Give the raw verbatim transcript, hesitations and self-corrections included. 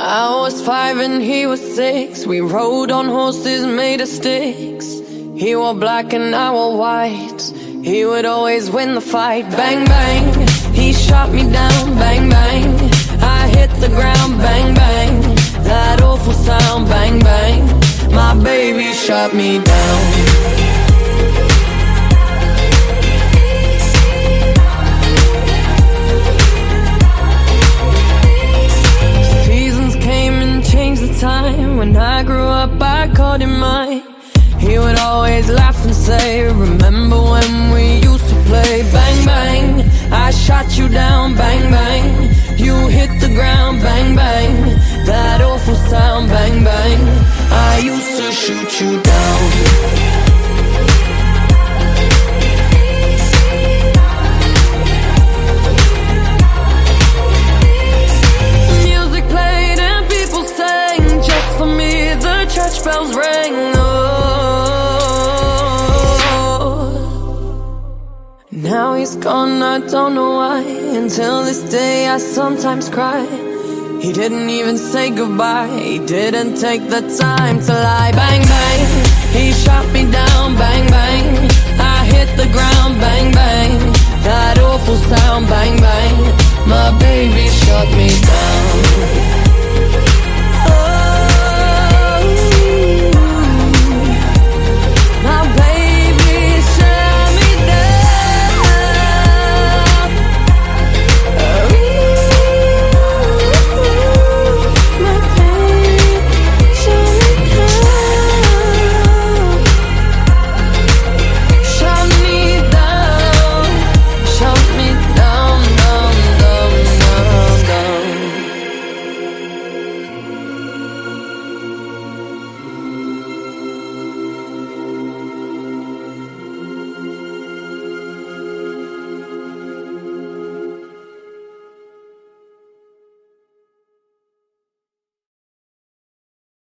I was five and he was six. We rode on horses made of sticks. He wore black and I wore white. He would always win the fight. Bang, bang, he shot me down. Bang, bang, I hit the ground. Bang, bang, that awful sound. Bang, bang, my baby shot me down. Time when I grew up, I called him mine. He would always laugh and say, remember when we used to play? Bang, bang, I shot you down. Bang, bang, you hit the ground. Bang, bang, that awful sound. Bang, bang, I used to shoot you down. Church bells rang, oh. Now he's gone, I don't know why. Until this day I sometimes cry. He didn't even say goodbye. He didn't take the time to lie. Bang, bang, he shot me down. Bang, bang, I hit the ground. Bang, bang, that awful sound. Bang, bang, my baby shot me down.